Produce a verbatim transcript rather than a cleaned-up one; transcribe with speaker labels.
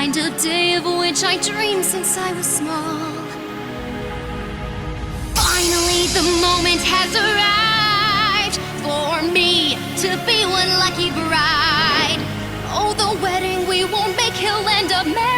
Speaker 1: kind of day of which I dreamed since I was small. Finally, the moment has arrived for me to be one lucky bride. Oh, the wedding we won't make, he'll end up married.